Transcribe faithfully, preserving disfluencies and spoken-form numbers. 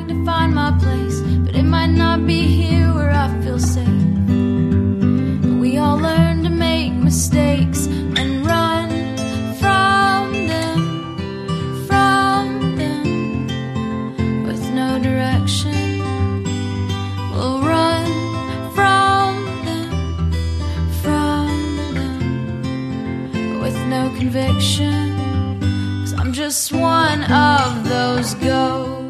trying to find my place, but it might not be here where I feel safe. But we all learn to make mistakes and run from them, from them, with no direction. We'll run from them, from them, with no conviction. 'Cause I'm just one of those ghosts.